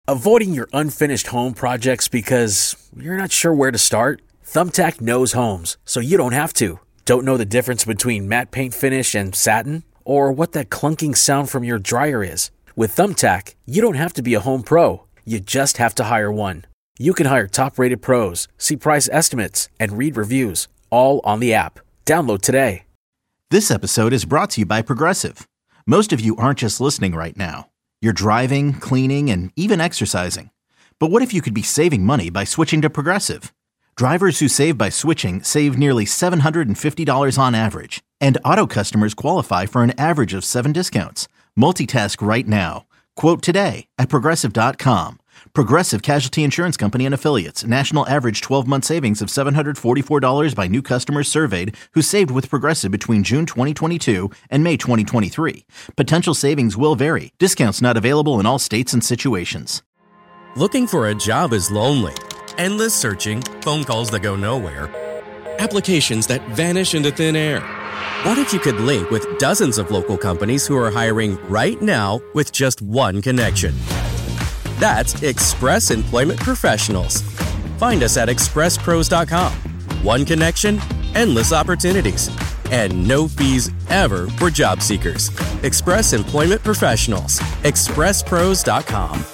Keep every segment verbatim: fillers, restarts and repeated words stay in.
Avoiding your unfinished home projects because you're not sure where to start? Thumbtack knows homes, so you don't have to. Don't know the difference between matte paint finish and satin? Or what that clunking sound from your dryer is? With Thumbtack, you don't have to be a home pro. You just have to hire one. You can hire top-rated pros, see price estimates, and read reviews, all on the app. Download today. This episode is brought to you by Progressive. Most of you aren't just listening right now. You're driving, cleaning, and even exercising. But what if you could be saving money by switching to Progressive? Drivers who save by switching save nearly seven hundred fifty dollars on average. And auto customers qualify for an average of seven discounts. Multitask right now. Quote today at Progressive dot com. Progressive Casualty Insurance Company and Affiliates. National average twelve-month savings of seven hundred forty-four dollars by new customers surveyed who saved with Progressive between June twenty twenty-two and May twenty twenty-three. Potential savings will vary. Discounts not available in all states and situations. Looking for a job is lonely. Endless searching, phone calls that go nowhere, applications that vanish into thin air. What if you could link with dozens of local companies who are hiring right now with just one connection? That's Express Employment Professionals. Find us at express pros dot com. One connection, endless opportunities, and no fees ever for job seekers. Express Employment Professionals. express pros dot com.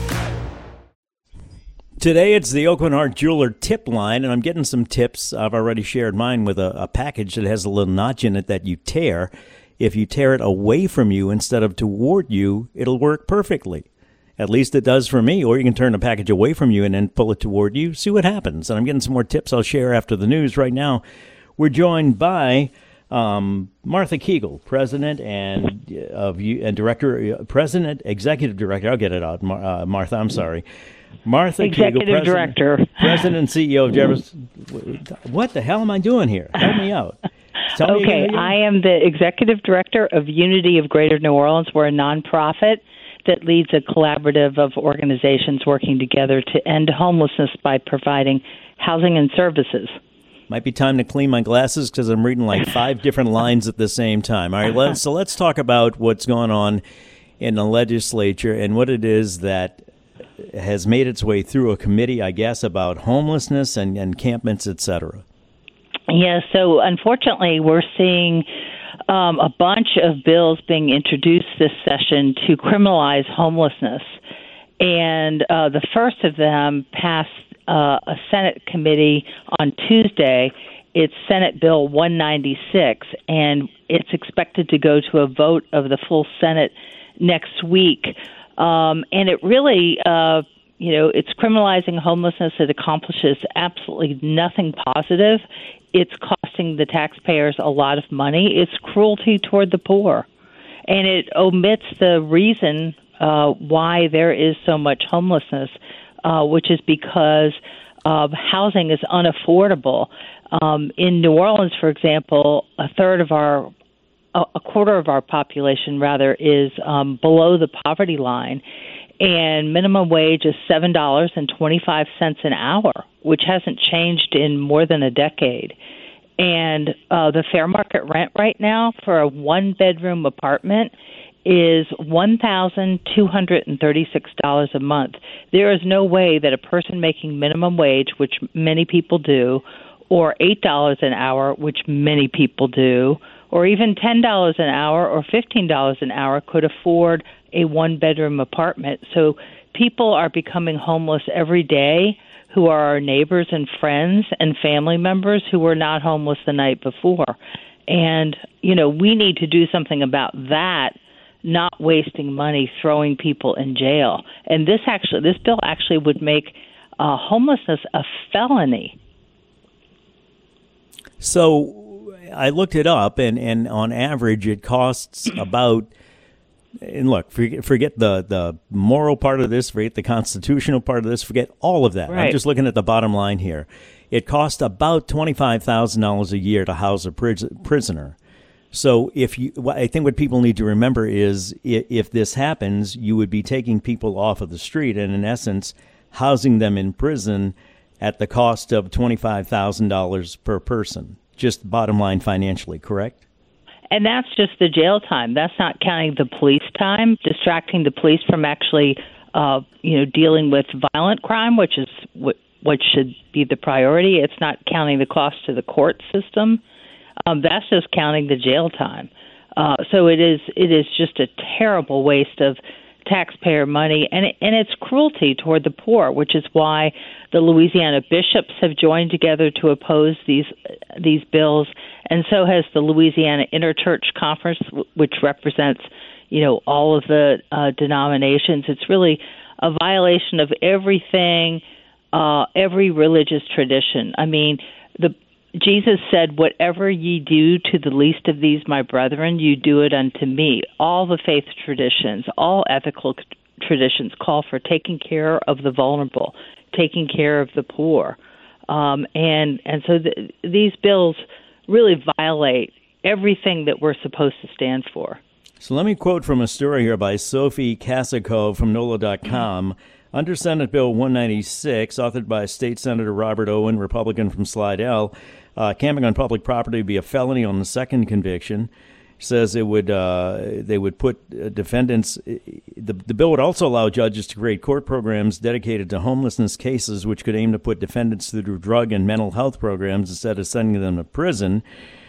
Today it's the Aucoin Hart Jeweler tip line, and I'm getting some tips. I've already shared mine with a, a package that has a little notch in it that you tear. If you tear it away from you instead of toward you, it'll work perfectly. At least it does for me. Or you can turn the package away from you and then pull it toward you. See what happens. And I'm getting some more tips I'll share after the news. Right now, we're joined by um, Martha Kegel, president and uh, of and director, uh, president, executive director. I'll get it out, Mar- uh, Martha. I'm sorry, Martha executive Kegel, president, director, president and C E O of Jefferson. What the hell am I doing here? Help me out. Tell okay, me I am the executive director of Unity of Greater New Orleans. We're a nonprofit that leads a collaborative of organizations working together to end homelessness by providing housing and services. Might be time to clean my glasses because I'm reading like five different lines at the same time. All right, let's, so let's talk about what's going on in the legislature and what it is that has made its way through a committee, I guess, about homelessness and encampments, et cetera. Yeah, so unfortunately, we're seeing Um, a bunch of bills being introduced this session to criminalize homelessness. And uh, the first of them passed uh, a Senate committee on Tuesday. It's Senate Bill one ninety-six, and it's expected to go to a vote of the full Senate next week. Um, and it really, uh, you know, it's criminalizing homelessness. It accomplishes absolutely nothing positive. It's costing the taxpayers a lot of money. It's cruelty toward the poor. And it omits the reason uh, why there is so much homelessness, uh, which is because uh, housing is unaffordable. Um, in New Orleans, for example, a third of our, a, a quarter of our population, rather, is um, below the poverty line. And minimum wage is seven dollars and twenty-five cents an hour, which hasn't changed in more than a decade. And uh, the fair market rent right now for a one-bedroom apartment is one thousand two hundred thirty-six dollars a month. There is no way that a person making minimum wage, which many people do, or eight dollars an hour, which many people do, or even ten dollars an hour or fifteen dollars an hour could afford a one-bedroom apartment. So people are becoming homeless every day who are our neighbors and friends and family members who were not homeless the night before. And, you know, we need to do something about that, not wasting money throwing people in jail. And this actually, this bill actually would make uh, homelessness a felony. So I looked it up, and, and on average it costs about, and look, forget, forget the, the moral part of this, forget the constitutional part of this, forget all of that. Right. I'm just looking at the bottom line here. It costs about twenty-five thousand dollars a year to house a pris- prisoner. So if you, I think what people need to remember is if, if this happens, you would be taking people off of the street and in essence housing them in prison at the cost of twenty-five thousand dollars per person. Just bottom line financially, correct? And that's just the jail time. That's not counting the police time, distracting the police from actually uh, you know, dealing with violent crime, which is what, what should be the priority. It's not counting the cost to the court system. Um, that's just counting the jail time. Uh, so it is it is just a terrible waste of taxpayer money, and it, and it's cruelty toward the poor, which is why the Louisiana bishops have joined together to oppose these these bills, and so has the Louisiana Interchurch Conference, which represents, you know, all of the uh, denominations. It's really a violation of everything, uh, every religious tradition. I mean, the Jesus said, "Whatever ye do to the least of these, my brethren, you do it unto me." All the faith traditions, all ethical traditions call for taking care of the vulnerable, taking care of the poor. Um, and, and so th- these bills really violate everything that we're supposed to stand for. So let me quote from a story here by Sophie Cassico from N O L A dot com. Under Senate Bill one ninety-six, authored by State Senator Robert Owen, Republican from Slidell, uh, camping on public property would be a felony on the second conviction. Says it would uh, they would put uh, defendants. The, the bill would also allow judges to create court programs dedicated to homelessness cases, which could aim to put defendants through drug and mental health programs instead of sending them to prison.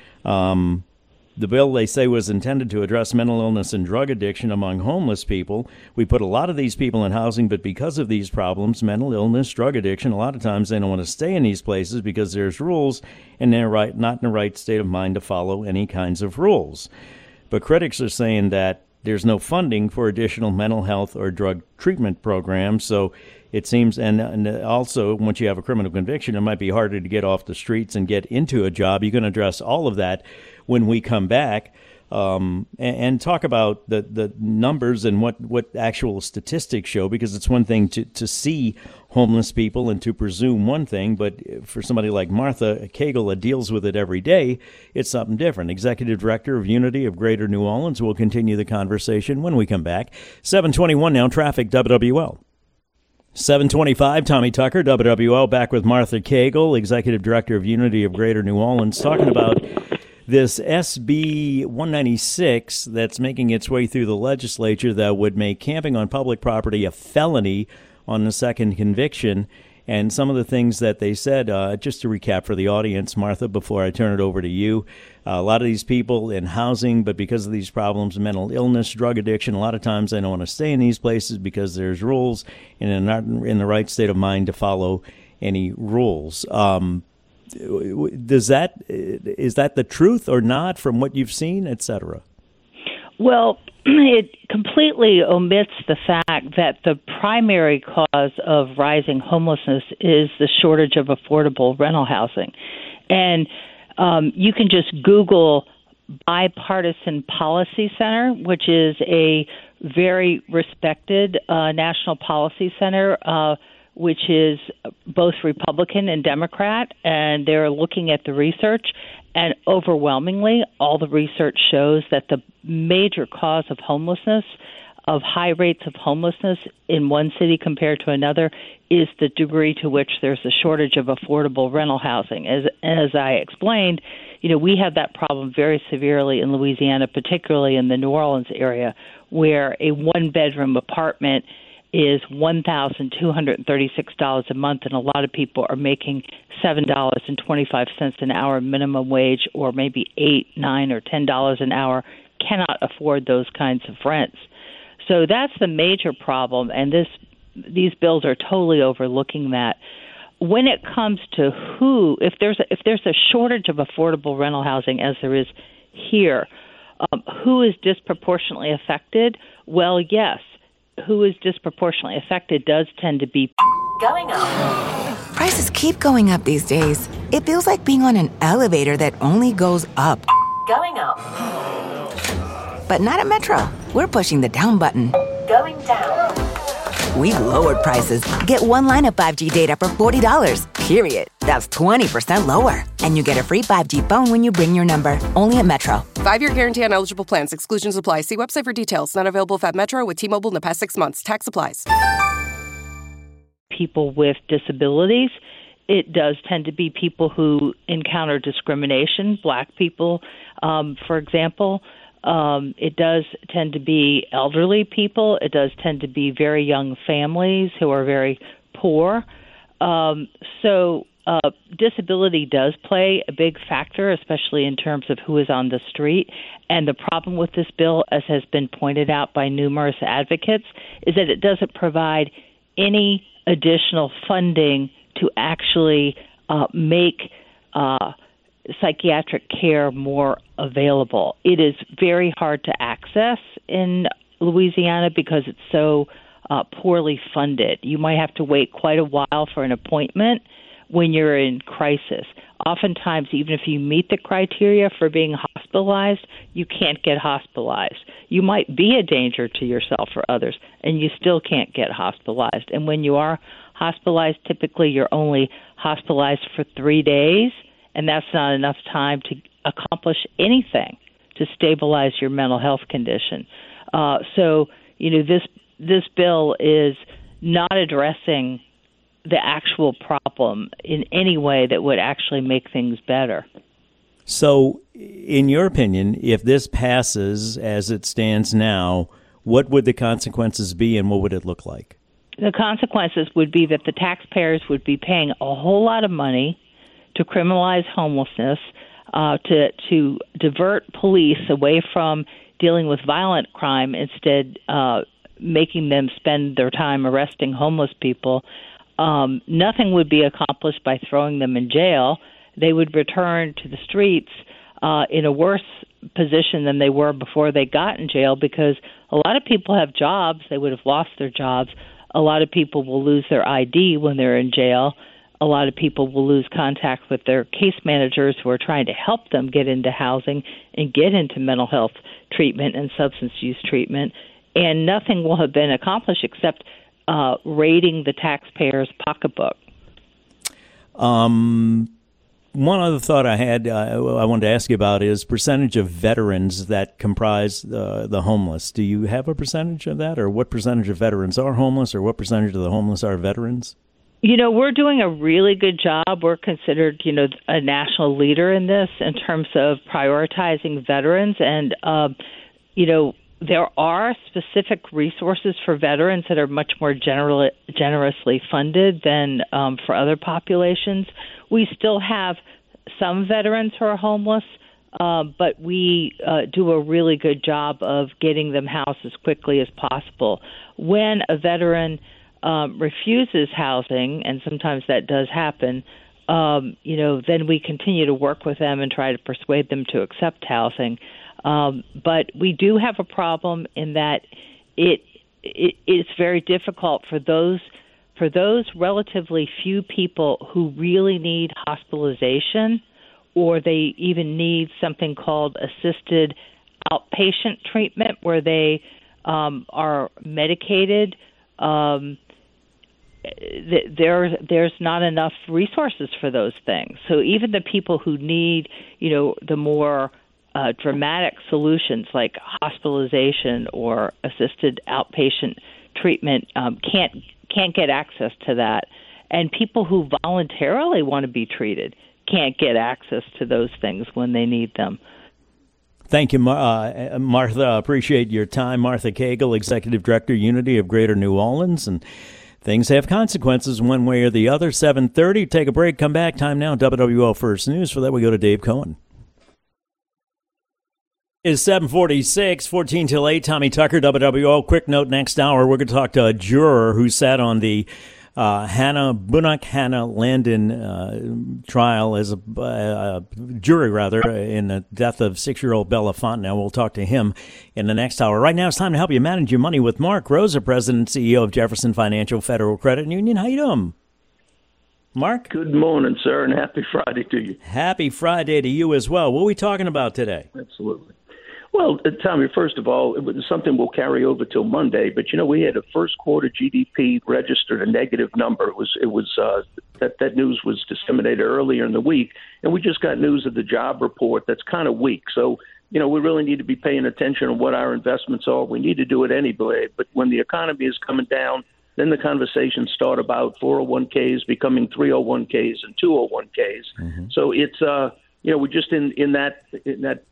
Um, The bill, they say, was intended to address mental illness and drug addiction among homeless people. We put a lot of these people in housing, but because of these problems, mental illness, drug addiction, a lot of times they don't want to stay in these places because there's rules and they're right, not in the right state of mind to follow any kinds of rules. But critics are saying that there's no funding for additional mental health or drug treatment programs. So it seems, and, and also once you have a criminal conviction, it might be harder to get off the streets and get into a job. You can address all of that when we come back, um, and, and talk about the, the numbers and what, what actual statistics show, because it's one thing to, to see homeless people and to presume one thing, but for somebody like Martha Cagle that deals with it every day, it's something different. Executive Director of Unity of Greater New Orleans will continue the conversation when we come back. seven twenty-one now, traffic, W W L. seven twenty-five, Tommy Tucker, W W L, back with Martha Cagle, Executive Director of Unity of Greater New Orleans, talking about this S B one ninety-six that's making its way through the legislature that would make camping on public property a felony on the second conviction. And some of the things that they said, uh, just to recap for the audience, Martha, before I turn it over to you, uh, a lot of these people in housing, but because of these problems, mental illness, drug addiction, a lot of times they don't want to stay in these places because there's rules and they're not in the right state of mind to follow any rules. Um, Does that is that the truth or not from what you've seen, et cetera? Well, it completely omits the fact that the primary cause of rising homelessness is the shortage of affordable rental housing. And um, you can just Google Bipartisan Policy Center, which is a very respected uh, national policy center, uh which is both Republican and Democrat, and they're looking at the research, and overwhelmingly, all the research shows that the major cause of homelessness, of high rates of homelessness in one city compared to another, is the degree to which there's a shortage of affordable rental housing. As as I explained, you know, we have that problem very severely in Louisiana, particularly in the New Orleans area, where a one-bedroom apartment is one thousand two hundred thirty-six dollars a month, and a lot of people are making seven dollars and twenty-five cents an hour minimum wage, or maybe eight, nine, or ten dollars an hour, cannot afford those kinds of rents. So that's the major problem, and this these bills are totally overlooking that. When it comes to who, if there's a, if there's a shortage of affordable rental housing, as there is here, um, who is disproportionately affected? Well, yes. Who is disproportionately affected does tend to be going up. Prices keep going up these days. It feels like being on an elevator that only goes up. Going up. But not at Metro. We're pushing the down button. Going down. We've lowered prices. Get one line of five G data for forty dollars, period. That's twenty percent lower. And you get a free five G phone when you bring your number. Only at Metro. Five-year guarantee on eligible plans. Exclusions apply. See website for details. Not available if at Metro with T-Mobile in the past six months. Tax applies. People with disabilities. It does tend to be people who encounter discrimination, black people, um, for example. Um, it does tend to be elderly people. It does tend to be very young families who are very poor. Um, so uh, disability does play a big factor, especially in terms of who is on the street. And the problem with this bill, as has been pointed out by numerous advocates, is that it doesn't provide any additional funding to actually uh, make uh, psychiatric care more available. It is very hard to access in Louisiana because it's so uh, poorly funded. You might have to wait quite a while for an appointment when you're in crisis. Oftentimes, even if you meet the criteria for being hospitalized, you can't get hospitalized. You might be a danger to yourself or others, and you still can't get hospitalized. And when you are hospitalized, typically you're only hospitalized for three days, and that's not enough time to accomplish anything to stabilize your mental health condition. Uh, so, you know, this this bill is not addressing the actual problem in any way that would actually make things better. So, in your opinion, if this passes as it stands now, what would the consequences be and what would it look like? The consequences would be that the taxpayers would be paying a whole lot of money to criminalize homelessness, uh, to to divert police away from dealing with violent crime, instead uh, making them spend their time arresting homeless people. Um, nothing would be accomplished by throwing them in jail. They would return to the streets uh, in a worse position than they were before they got in jail, because a lot of people have jobs. They would have lost their jobs. A lot of people will lose their I D when they're in jail. A lot of people will lose contact with their case managers who are trying to help them get into housing and get into mental health treatment and substance use treatment. And nothing will have been accomplished except uh, raiding the taxpayer's pocketbook. Um, one other thought I had, uh, I wanted to ask you about is percentage of veterans that comprise uh, the homeless. Do you have a percentage of that, or what percentage of veterans are homeless, or what percentage of the homeless are veterans? You know, we're doing a really good job. We're considered, you know, a national leader in this in terms of prioritizing veterans. And, uh, you know, there are specific resources for veterans that are much more general, generously funded than um, for other populations. We still have some veterans who are homeless, uh, but we uh, do a really good job of getting them housed as quickly as possible. When a veteran um, refuses housing, and sometimes that does happen, um, you know, then we continue to work with them and try to persuade them to accept housing. Um, but we do have a problem in that it, it it's very difficult for those for those relatively few people who really need hospitalization, or they even need something called assisted outpatient treatment, where they um, are medicated. Um, th- there, there's not enough resources for those things. So even the people who need, you know, the more Uh, dramatic solutions like hospitalization or assisted outpatient treatment um, can't can't get access to that, and people who voluntarily want to be treated can't get access to those things when they need them. Thank you, uh, Martha. Appreciate your time. Martha Cagle, Executive Director, Unity of Greater New Orleans, and things have consequences one way or the other. seven thirty. Take a break. Come back. Time now. W W O First News. For that, we go to Dave Cohen. It's seven forty-six, fourteen till eight. Tommy Tucker, W W O. Quick note, next hour, we're going to talk to a juror who sat on the uh, Hannah Bunnock Hannah Landon uh, trial as a uh, jury, rather, in the death of six-year-old Bella Fontenelle. We'll talk to him in the next hour. Right now, it's time to help you manage your money with Mark Rosa, President and C E O of Jefferson Financial Federal Credit Union. How you doing, Mark? Good morning, sir, and happy Friday to you. Happy Friday to you as well. What are we talking about today? Absolutely. Well, uh, Tommy, first of all, it was something we'll carry over till Monday. But you know, we had a first quarter G D P registered a negative number. It was it was uh, that that news was disseminated earlier in the week, and we just got news of the job report that's kind of weak. So you know, we really need to be paying attention on what our investments are. We need to do it anyway. But when the economy is coming down, then the conversations start about four oh one k's becoming three oh one k's and two oh one k's. Mm-hmm. So it's uh, you know, we're just in in that in that.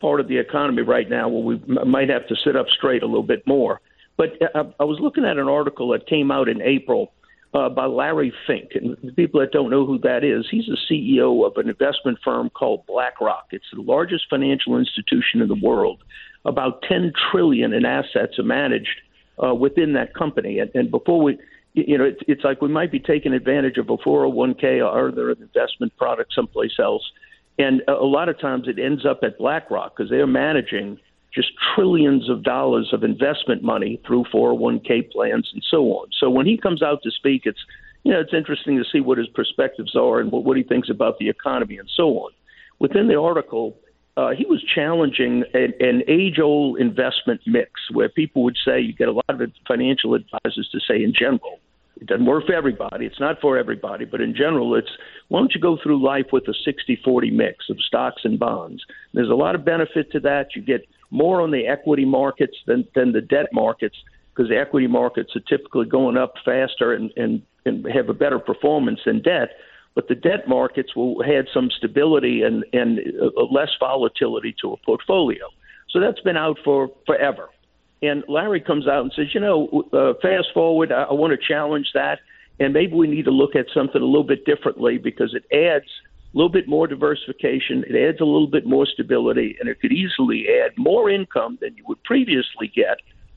part of the economy right now where we m- might have to sit up straight a little bit more. But I, I was looking at an article that came out in April uh, by Larry Fink. And the people that don't know who that is, he's the C E O of an investment firm called BlackRock. It's the largest financial institution in the world. About ten trillion dollars in assets are managed uh, within that company. And, and before we, you know, it's, it's like we might be taking advantage of a four oh one k or other investment product someplace else. And a, a lot of times it ends up at BlackRock because they're managing just trillions of dollars of investment money through four oh one k plans and so on. So when he comes out to speak, it's, you know, it's interesting to see what his perspectives are and what, what he thinks about the economy and so on. Within the article, uh, he was challenging an, an age-old investment mix where people would say, you get a lot of financial advisors to say in general, it doesn't work for everybody. It's not for everybody. But in general, it's why don't you go through life with a sixty forty mix of stocks and bonds? There's a lot of benefit to that. You get more on the equity markets than, than the debt markets because the equity markets are typically going up faster and, and, and have a better performance than debt. But the debt markets will have some stability and, and uh, less volatility to a portfolio. So that's been out for forever. And Larry comes out and says, you know, uh, fast forward, I, I want to challenge that. And maybe we need to look at something a little bit differently because it adds a little bit more diversification. It adds a little bit more stability, and it could easily add more income than you would previously get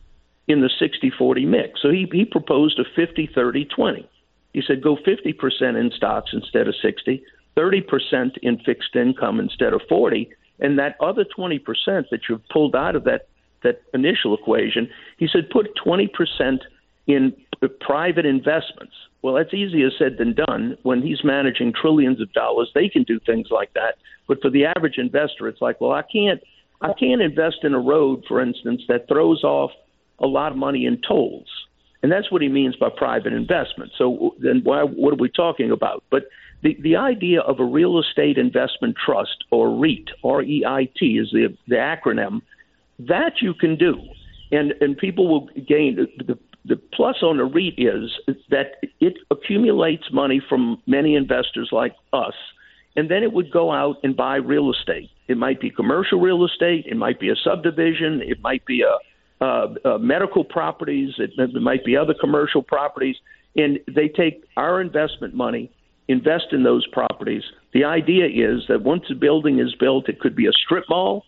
in the sixty forty mix. So he, he proposed a fifty thirty twenty. He said go fifty percent in stocks instead of sixty, thirty percent in fixed income instead of forty, and that other twenty percent that you've pulled out of that, that initial equation, he said put twenty percent in private investments. Well, that's easier said than done. When he's managing trillions of dollars, they can do things like that. But for the average investor, it's like, well, I can't, I can't invest in a road, for instance, that throws off a lot of money in tolls. And that's what he means by private investment. So then why, what are we talking about? But the, the idea of a real estate investment trust, or REIT, R E I T is the, the acronym, that you can do. And, and people will gain the, the plus on a REIT is that it accumulates money from many investors like us, and then it would go out and buy real estate. It might be commercial real estate. It might be a subdivision. It might be a, a, a medical properties. It, it might be other commercial properties. And they take our investment money, invest in those properties. The idea is that once a building is built, it could be a strip mall,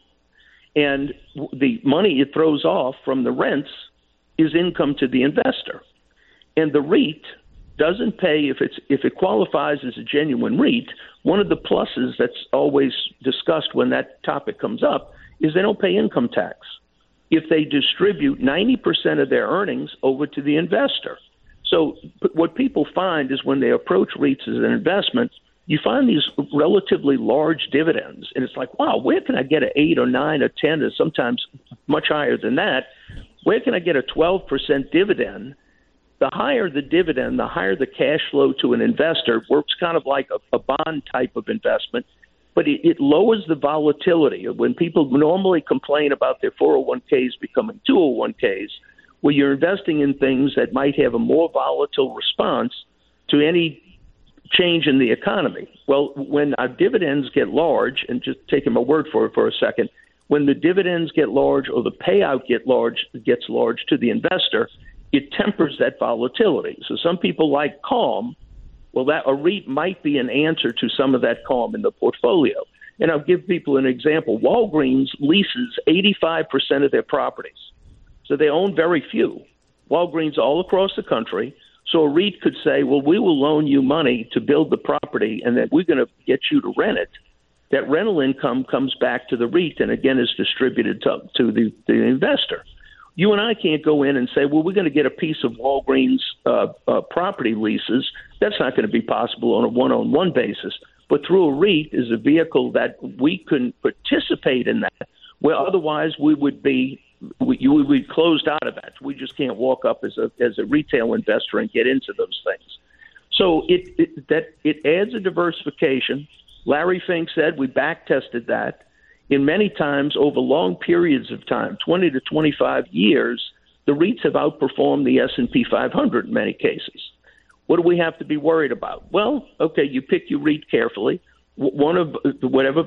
and the money it throws off from the rents is income to the investor. And the REIT doesn't pay if it's if it qualifies as a genuine REIT. One of the pluses that's always discussed when that topic comes up is they don't pay income tax if they distribute ninety percent of their earnings over to the investor. So what people find is when they approach REITs as an investment, you find these relatively large dividends. And it's like, wow, where can I get an eight or nine or ten or sometimes much higher than that? Where can I get a twelve percent dividend? The higher the dividend, the higher the cash flow to an investor. It works kind of like a, a bond type of investment, but it, it lowers the volatility. When people normally complain about their four oh one k's becoming two oh one k's, where you're investing in things that might have a more volatile response to any change in the economy. Well, when our dividends get large, and just taking my word for it for a second, when the dividends get large or the payout get large, gets large to the investor, it tempers that volatility. So some people like calm. Well, that a REIT might be an answer to some of that calm in the portfolio. And I'll give people an example. Walgreens leases eighty-five percent of their properties. So they own very few. Walgreens all across the country. So a REIT could say, well, we will loan you money to build the property, and then we're going to get you to rent it. That rental income comes back to the REIT and, again, is distributed to, to the, the investor. You and I can't go in and say, well, we're going to get a piece of Walgreens uh, uh, property leases. That's not going to be possible on a one-on-one basis. But through a REIT is a vehicle that we can participate in that, where otherwise we would be we, you would be closed out of that. We just can't walk up as a as a retail investor and get into those things. So it, it that it adds a diversification. Larry Fink said we back tested that. In many times over long periods of time, twenty to twenty-five years, the REITs have outperformed the S and P five hundred in many cases. What do we have to be worried about? Well, okay, you pick your REIT carefully. One of whatever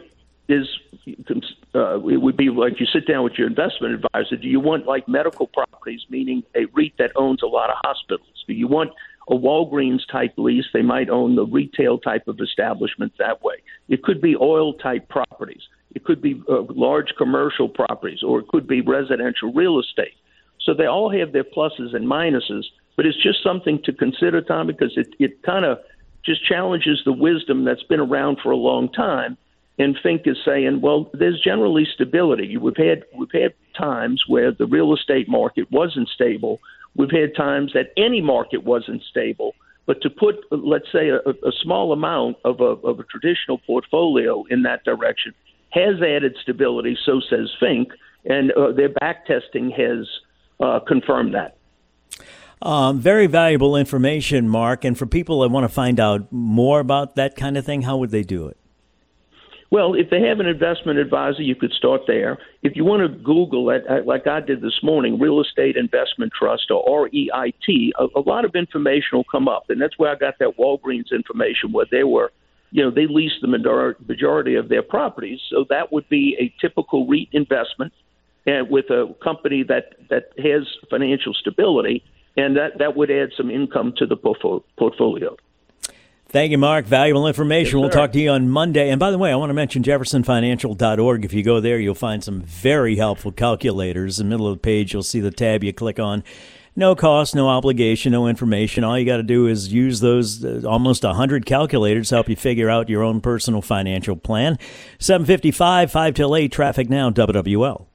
is uh, it would be like you sit down with your investment advisor. Do you want like medical properties, meaning a REIT that owns a lot of hospitals? Do you want a Walgreens type lease? They might own the retail type of establishment that way. It could be oil type properties. It could be uh, large commercial properties, or it could be residential real estate. So they all have their pluses and minuses, but it's just something to consider, Tom, because it, it kind of just challenges the wisdom that's been around for a long time. And Fink is saying, well, there's generally stability. We've had we've had times where the real estate market wasn't stable. We've had times that any market wasn't stable. But to put, let's say, a, a small amount of a, of a traditional portfolio in that direction has added stability, so says Fink, and uh, their back testing has uh, confirmed that. Um, very valuable information, Mark. And for people that want to find out more about that kind of thing, how would they do it? Well, if they have an investment advisor, you could start there. If you want to Google it, like I did this morning, Real Estate Investment Trust, or R E I T, a, a lot of information will come up. And that's where I got that Walgreens information, where they were, you know, they lease the majority of their properties. So that would be a typical REIT investment, and with a company that, that has financial stability, and that, that would add some income to the portfolio. Thank you, Mark. Valuable information. Yes, we'll talk to you on Monday. And by the way, I want to mention Jefferson Financial dot org. If you go there, you'll find some very helpful calculators. In the middle of the page, you'll see the tab you click on. No cost, no obligation, no information. All you got to do is use those uh, almost one hundred calculators to help you figure out your own personal financial plan. seven fifty-five, five till eight, traffic now, W W L.